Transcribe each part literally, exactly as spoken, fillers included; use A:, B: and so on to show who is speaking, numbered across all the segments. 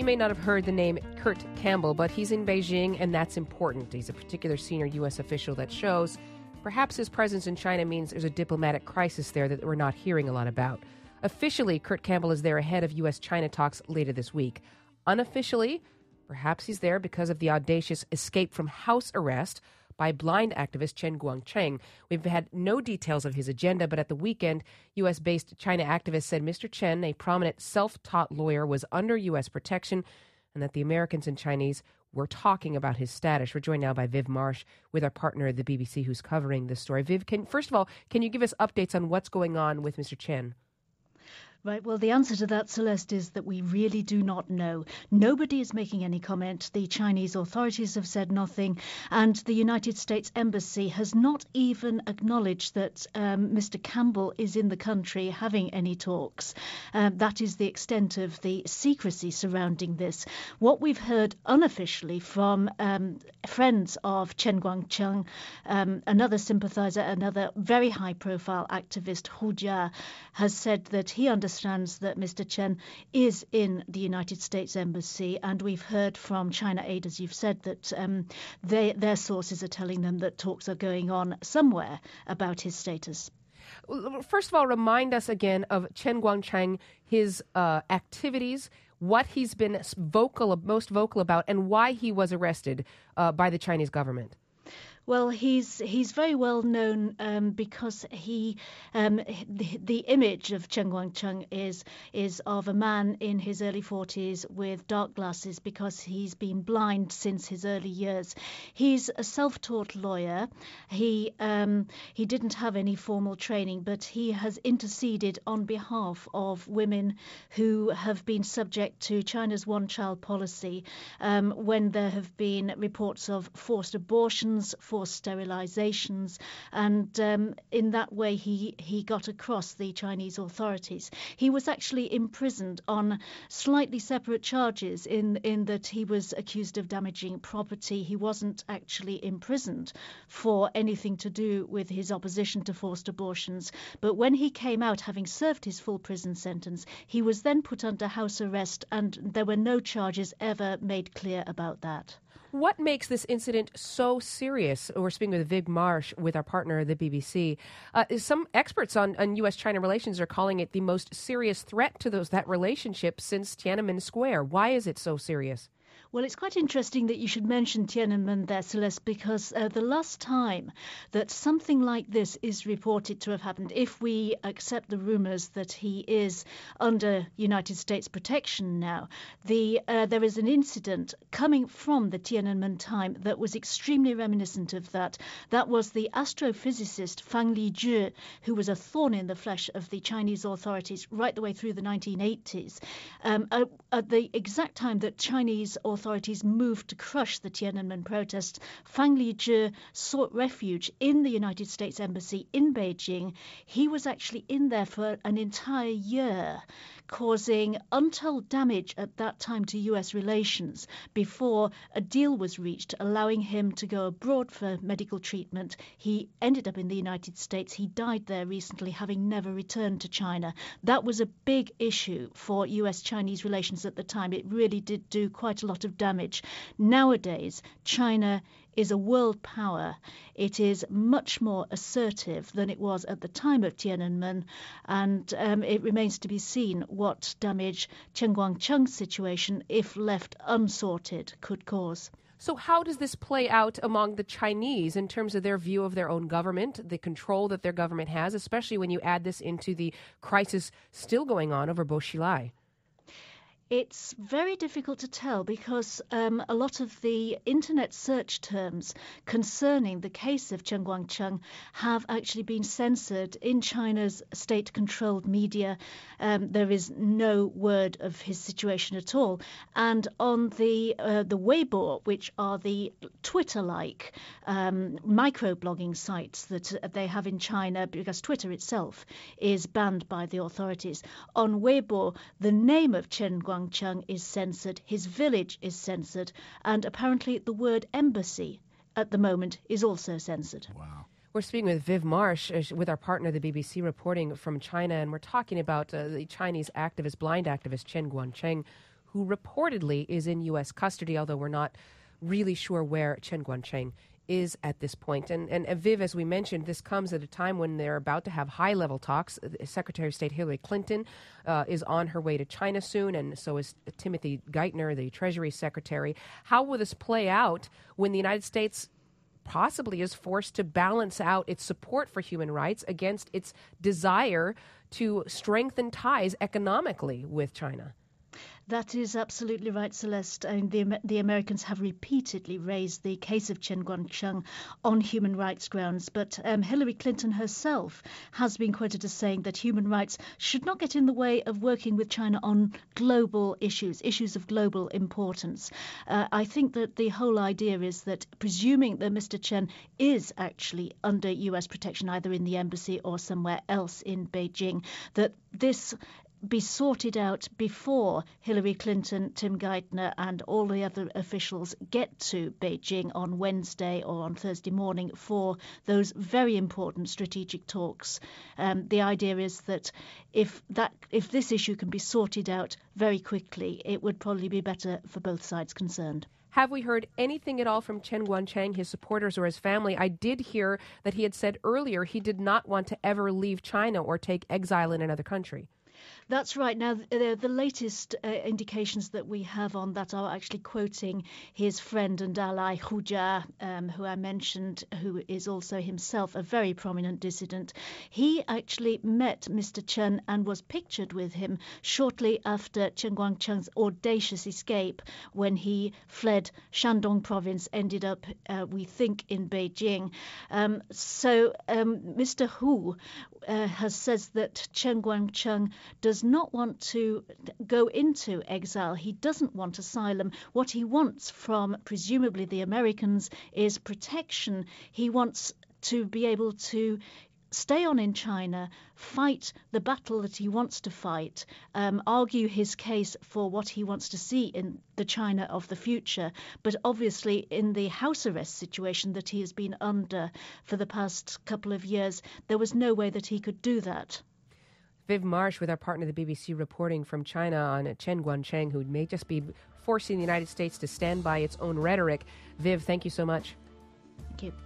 A: may not have heard the name Kurt Campbell, but he's in Beijing, and that's important. He's a particular senior U S official that shows perhaps his presence in China means there's a diplomatic crisis there that we're not hearing a lot about. Officially, Kurt Campbell is there ahead of U S-China talks later this week. Unofficially, perhaps he's there because of the audacious escape from house arrest by blind activist Chen Guangcheng. We've had no details of his agenda, but at the weekend, U S-based China activists said Mister Chen, a prominent self-taught lawyer, was under U S protection and that the Americans and Chinese were talking about his status. We're joined now by Viv Marsh with our partner at the B B C who's covering this story. Viv, can, first of all, can you give us updates on what's going on with Mister Chen?
B: Right. Well, the answer to that, Celeste, is that we really do not know. Nobody is making any comment. The Chinese authorities have said nothing. And the United States Embassy has not even acknowledged that um, Mister Campbell is in the country having any talks. Um, that is the extent of the secrecy surrounding this. What we've heard unofficially from um, friends of Chen Guangcheng, um, another sympathizer, another very high-profile activist, Hu Jia, has said that he understands understands that Mister Chen is in the United States Embassy, and we've heard from China Aid, as you've said, that um, they, their sources are telling them that talks are going on somewhere about his status.
A: First of all, remind us again of Chen Guangcheng, his uh, activities, what he's been vocal, most vocal about, and why he was arrested uh, by the Chinese government.
B: Well, he's he's very well known um, because he um, the, the image of Chen Guangcheng is is of a man in his early forties with dark glasses because he's been blind since his early years. He's a self-taught lawyer. He um, he didn't have any formal training, but he has interceded on behalf of women who have been subject to China's one-child policy um, when there have been reports of forced abortions, forced sterilizations, and um, in that way he he got across the Chinese authorities. He was actually imprisoned on slightly separate charges in in that he was accused of damaging property. He wasn't actually imprisoned for anything to do with his opposition to forced abortions, but when he came out having served his full prison sentence, he was then put under house arrest, and there were no charges ever made clear about that.
A: What makes this incident so serious? We're speaking with Viv Marsh with our partner, the B B C. Uh, some experts on, on U S-China relations are calling it the most serious threat to those that relationship since Tiananmen Square. Why is it so serious?
B: Well, it's quite interesting that you should mention Tiananmen there, Celeste, because uh, the last time that something like this is reported to have happened, if we accept the rumors that he is under United States protection now, the uh, there is an incident coming from the Tiananmen time that was extremely reminiscent of that. That was the astrophysicist Fang Lizhi, who was a thorn in the flesh of the Chinese authorities right the way through the nineteen eighties. Um, at, at the exact time that Chinese authorities authorities moved to crush the Tiananmen protests, Fang Lizhi sought refuge in the United States Embassy in Beijing. He was actually in there for an entire year, causing untold damage at that time to U S relations before a deal was reached allowing him to go abroad for medical treatment. He ended up in the United States. He died there recently, having never returned to China. That was a big issue for U S-Chinese relations at the time. It really did do quite a lot of damage. Nowadays, China is a world power. It is much more assertive than it was at the time of Tiananmen, and um, it remains to be seen what damage Chen Guangcheng's situation, if left unsorted, could cause.
A: So how does this play out among the Chinese in terms of their view of their own government, the control that their government has, especially when you add this into the crisis still going on over Bo Xilai?
B: It's very difficult to tell because um, a lot of the internet search terms concerning the case of Chen Guangcheng have actually been censored in China's state-controlled media. Um, there is no word of his situation at all. And on the uh, the Weibo, which are the Twitter-like um, microblogging sites that they have in China, because Twitter itself is banned by the authorities, on Weibo, the name of Chen Guangcheng Guangcheng is censored, his village is censored, and apparently the word embassy at the moment is also censored.
A: Wow. We're speaking with Viv Marsh, uh, with our partner, the B B C, reporting from China, and we're talking about uh, the Chinese activist, blind activist Chen Guangcheng, who reportedly is in U S custody, although we're not really sure where Chen Guangcheng is at this point. And, and Viv, as we mentioned, this comes at a time when they're about to have high-level talks. Secretary of State Hillary Clinton uh, is on her way to China soon, and so is Timothy Geithner, the Treasury Secretary. How will this play out when the United States possibly is forced to balance out its support for human rights against its desire to strengthen ties economically with China?
B: That is absolutely right, Celeste. I mean, the, the Americans have repeatedly raised the case of Chen Guangcheng on human rights grounds, but um, Hillary Clinton herself has been quoted as saying that human rights should not get in the way of working with China on global issues, issues of global importance. Uh, I think that the whole idea is that, presuming that Mister Chen is actually under U S protection, either in the embassy or somewhere else in Beijing, that this be sorted out before Hillary Clinton, Tim Geithner and all the other officials get to Beijing on Wednesday or on Thursday morning for those very important strategic talks. Um, the idea is that if that if this issue can be sorted out very quickly, it would probably be better for both sides concerned.
A: Have we heard anything at all from Chen Guangcheng, his supporters, or his family? I did hear that he had said earlier he did not want to ever leave China or take exile in another country.
B: That's right. Now, the, the latest uh, indications that we have on that are actually quoting his friend and ally Hu Jia, um, who I mentioned, who is also himself a very prominent dissident. He actually met Mister Chen and was pictured with him shortly after Chen Guangcheng's audacious escape when he fled Shandong province, ended up, uh, we think, in Beijing. Um, so um, Mister Hu uh, has says that Chen Guangcheng does not want to go into exile. He doesn't want asylum. What he wants from, presumably, the Americans is protection. He wants to be able to stay on in China, fight the battle that he wants to fight, um, argue his case for what he wants to see in the China of the future. But obviously, in the house arrest situation that he has been under for the past couple of years, there was no way that he could do that.
A: Viv Marsh with our partner, the B B C, reporting from China on Chen Guangcheng, who may just be forcing the United States to stand by its own rhetoric. Viv, thank you so much.
B: Thank you.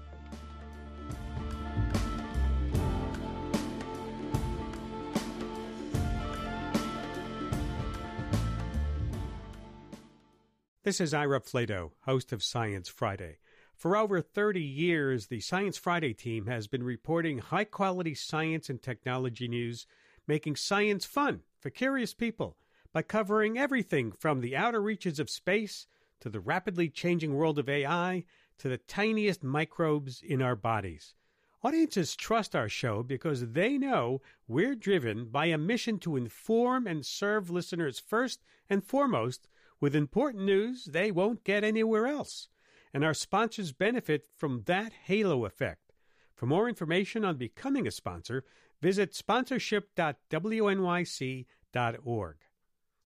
C: This is Ira Flato, host of Science Friday. For over thirty years, the Science Friday team has been reporting high-quality science and technology news, making science fun for curious people by covering everything from the outer reaches of space to the rapidly changing world of A I to the tiniest microbes in our bodies. Audiences trust our show because they know we're driven by a mission to inform and serve listeners first and foremost with important news they won't get anywhere else. And our sponsors benefit from that halo effect. For more information on becoming a sponsor, visit sponsorship dot w n y c dot org.